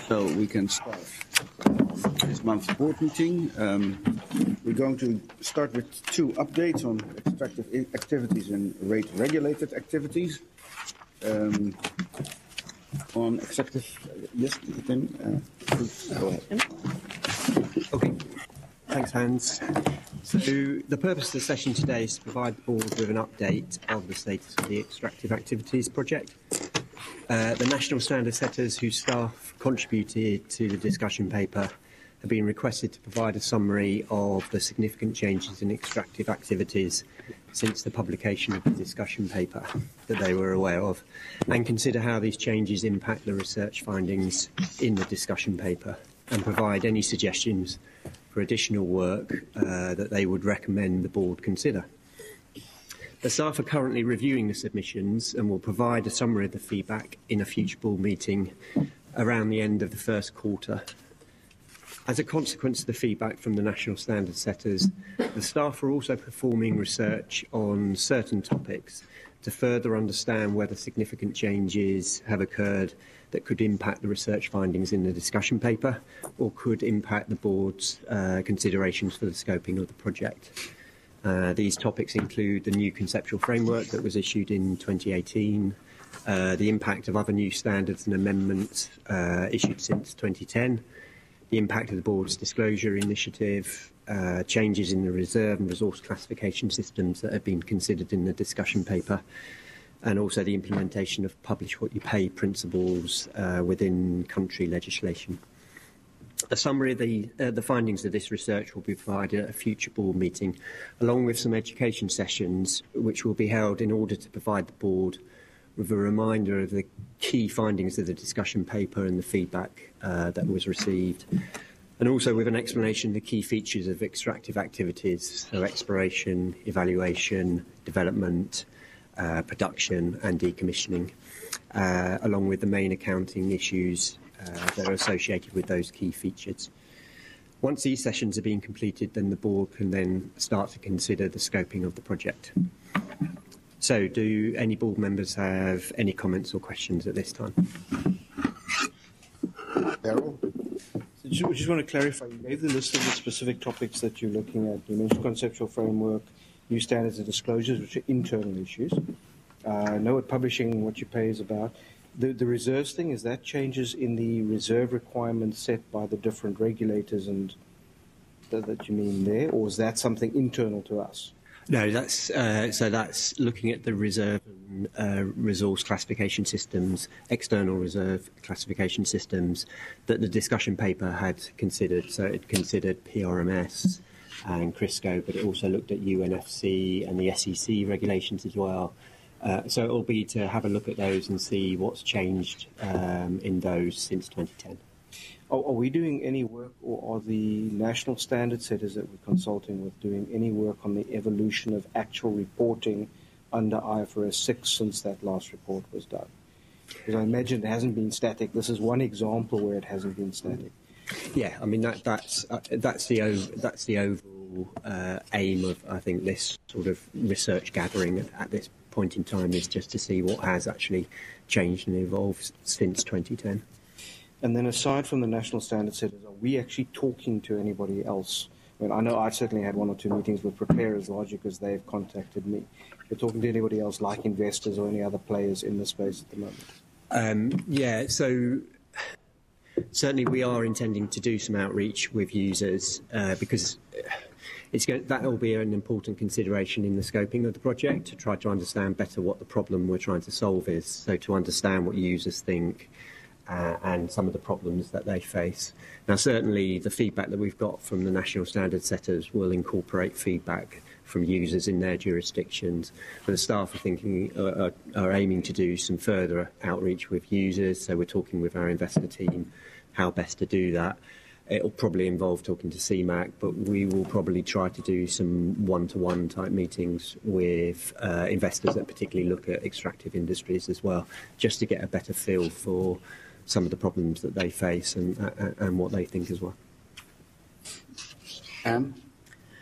So we can start this month's board meeting. We're going to start with two updates on extractive activities and rate-regulated activities. On executive, yes, Tim, go ahead. Okay, thanks, Hans. So the purpose of the session today is to provide the board with an update of the status of the extractive activities project. The national standard setters whose staff contributed to the discussion paper have been requested to provide a summary of the significant changes in extractive activities since the publication of the discussion paper that they were aware of, and consider how these changes impact the research findings in the discussion paper, and provide any suggestions for additional work that they would recommend the board consider. The staff are currently reviewing the submissions and will provide a summary of the feedback in a future board meeting around the end of the first quarter. As a consequence of the feedback from the national standard setters, the staff are also performing research on certain topics to further understand whether significant changes have occurred that could impact the research findings in the discussion paper or could impact the board's considerations for the scoping of the project. These topics include the new conceptual framework that was issued in 2018, the impact of other new standards and amendments issued since 2010, the impact of the board's disclosure initiative, changes in the reserve and resource classification systems that have been considered in the discussion paper, and also the implementation of publish what you pay principles within country legislation. A summary of the findings of this research will be provided at a future board meeting, along with some education sessions which will be held in order to provide the board with a reminder of the key findings of the discussion paper and the feedback that was received, and also with an explanation of the key features of extractive activities, so exploration, evaluation, development, production and decommissioning, along with the main accounting issues that are associated with those key features. Once these sessions have been completed, then the board can then start to consider the scoping of the project. So, do any board members have any comments or questions at this time? Daryl? So just want to clarify, you gave the list of the specific topics that you're looking at. You mentioned conceptual framework, new standards and disclosures, which are internal issues. I know what publishing what you pay is about. The reserves thing, is that changes in the reserve requirements set by the different regulators and that you mean there, or is that something internal to us? No, that's looking at the reserve and resource classification systems, external reserve classification systems that the discussion paper had considered. So it considered PRMS and CRISCO, but it also looked at UNFC and the SEC regulations as well. So it will be to have a look at those and see what's changed in those since 2010. Are we doing any work, or are the national standard setters that we're consulting with doing any work on the evolution of actual reporting under IFRS 6 since that last report was done? Because I imagine it hasn't been static. This is one example where it hasn't been static. Yeah, I mean that's the overall aim of, I think, this sort of research gathering at this point in time, is just to see what has actually changed and evolved since 2010. And then aside from the national standard setters, are we actually talking to anybody else? I mean, I know I've certainly had one or two meetings with Preparers Logic as they've contacted me. You're talking to anybody else like investors or any other players in the space at the moment? Yeah, so certainly we are intending to do some outreach with users because that will be an important consideration in the scoping of the project, to try to understand better what the problem we're trying to solve is, so to understand what users think and some of the problems that they face. Now, certainly the feedback that we've got from the national standard setters will incorporate feedback from users in their jurisdictions, but the staff are aiming to do some further outreach with users, so we're talking with our investor team how best to do that. It'll probably involve talking to CMAC, but we will probably try to do some one-to-one type meetings with investors that particularly look at extractive industries as well, just to get a better feel for some of the problems that they face and what they think as well.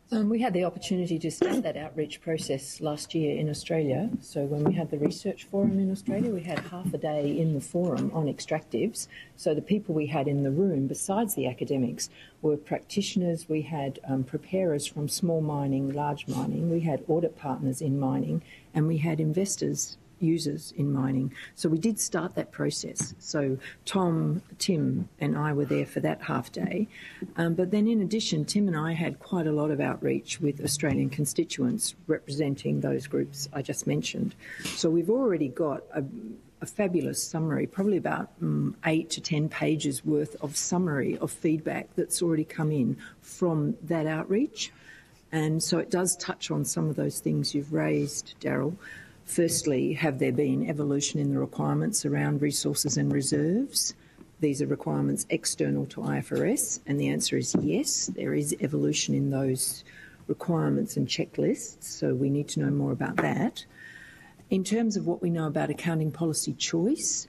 We had the opportunity to start that outreach process last year in Australia. So when we had the research forum in Australia, we had half a day in the forum on extractives. So the people we had in the room, besides the academics, were practitioners. We had preparers from small mining, large mining. We had audit partners in mining, and we had investors, users in mining. So we did start that process. So Tom, Tim and I were there for that half day. But then in addition, Tim and I had quite a lot of outreach with Australian constituents representing those groups I just mentioned. So we've already got a fabulous summary, probably about 8 to 10 pages worth of summary of feedback that's already come in from that outreach. And so it does touch on some of those things you've raised, Daryl. Firstly, have there been evolution in the requirements around resources and reserves? These are requirements external to IFRS, and the answer is yes, there is evolution in those requirements and checklists, so we need to know more about that. In terms of what we know about accounting policy choice,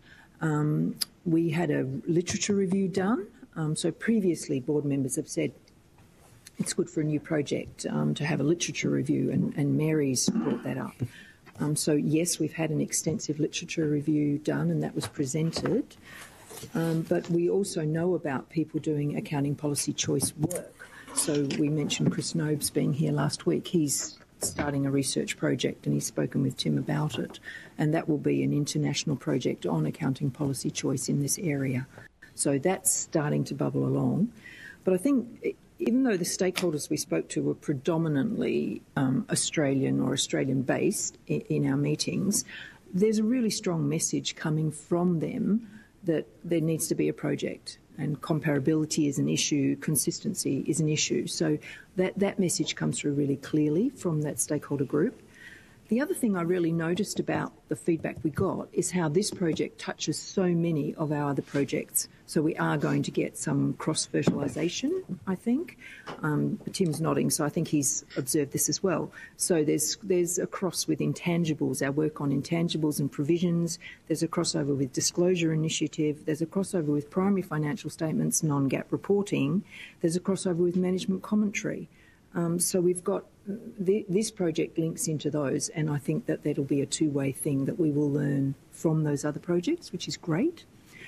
we had a literature review done. So previously, board members have said it's good for a new project to have a literature review, and Mary's brought that up. So yes, we've had an extensive literature review done, and that was presented. But we also know about people doing accounting policy choice work. So we mentioned Chris Nobes being here last week. He's starting a research project, and he's spoken with Tim about it. And that will be an international project on accounting policy choice in this area. So that's starting to bubble along. But I think even though the stakeholders we spoke to were predominantly Australian or Australian-based in our meetings, there's a really strong message coming from them that there needs to be a project, and comparability is an issue, consistency is an issue. So that message comes through really clearly from that stakeholder group. The other thing I really noticed about the feedback we got is how this project touches so many of our other projects. So we are going to get some cross-fertilisation, I think. Tim's nodding, so I think he's observed this as well. So there's a cross with intangibles, our work on intangibles and provisions. There's a crossover with disclosure initiative. There's a crossover with primary financial statements, non-GAAP reporting. There's a crossover with management commentary. So we've got this project links into those, and I think that that'll be a two-way thing that we will learn from those other projects, which is great.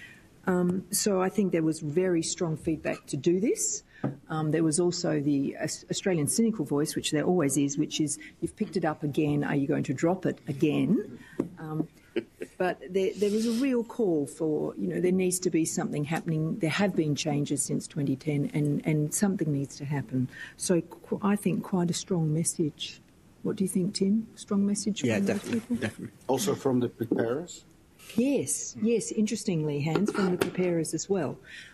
So I think there was very strong feedback to do this. There was also the Australian cynical voice, which there always is, which is, you've picked it up again, are you going to drop it again? But there was a real call for, there needs to be something happening. There have been changes since 2010, and something needs to happen. So I think quite a strong message. What do you think, Tim? Strong message from those people? Definitely. Also from the preparers? Yes, interestingly, Hans, from the preparers as well.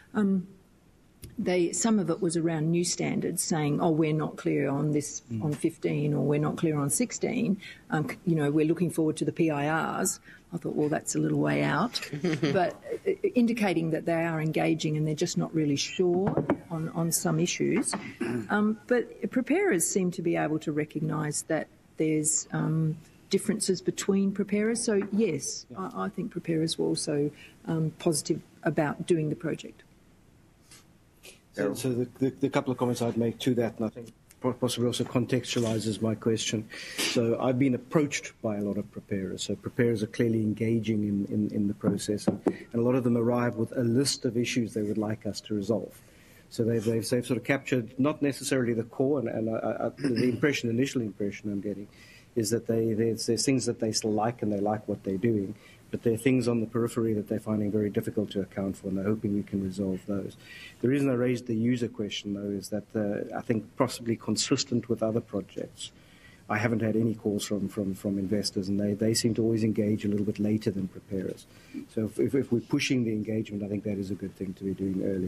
Some of it was around new standards, saying, we're not clear on this on 15, or we're not clear on 16. We're looking forward to the PIRs. I thought, well, that's a little way out. But indicating that they are engaging and they're just not really sure on some issues. But preparers seem to be able to recognise that there's differences between preparers. So, yes, I think preparers were also positive about doing the project. So the couple of comments I'd make to that, and I think possibly also contextualises my question. So I've been approached by a lot of preparers. So preparers are clearly engaging in the process, and a lot of them arrive with a list of issues they would like us to resolve. So they've sort of captured not necessarily the core, and the initial impression I'm getting is that there's things that they still like, and they like what they're doing, but there are things on the periphery that they're finding very difficult to account for, and they're hoping we can resolve those. The reason I raised the user question, though, is that I think possibly consistent with other projects, I haven't had any calls from investors, and they seem to always engage a little bit later than preparers. So if we're pushing the engagement, I think that is a good thing to be doing early.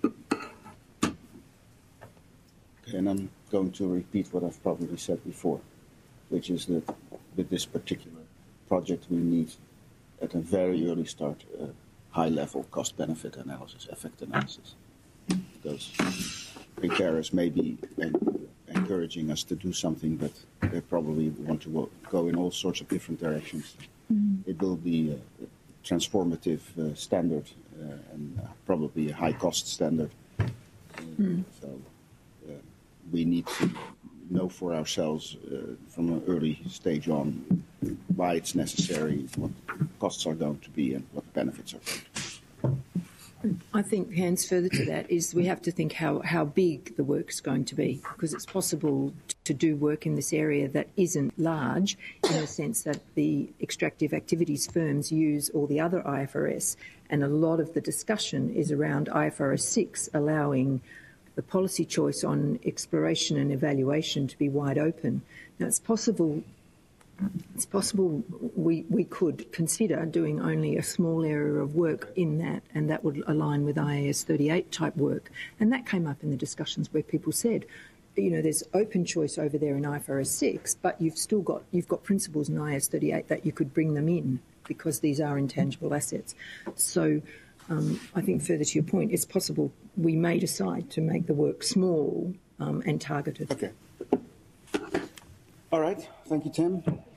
Okay, and I'm going to repeat what I've probably said before, which is that with this particular project we need at a very early start high-level cost-benefit analysis, effect analysis, because preparers may be encouraging us to do something, but they probably want to go in all sorts of different directions. It will be a transformative standard and probably a high-cost standard. So we need to know for ourselves from an early stage on why it's necessary, what the costs are going to be, and what the benefits are going to be. I think, Hans, further to that is we have to think how big the work's going to be, because it's possible to do work in this area that isn't large, in the sense that the extractive activities firms use all the other IFRS, and a lot of the discussion is around IFRS 6 allowing the policy choice on exploration and evaluation to be wide open. Now, it's possible we could consider doing only a small area of work in that, and that would align with IAS 38 type work. And that came up in the discussions where people said, you know, there's open choice over there in IFRS 6, but you've got principles in IAS 38 that you could bring them in because these are intangible assets. So I think further to your point, it's possible we may decide to make the work small and targeted. Okay. All right. Thank you, Tim.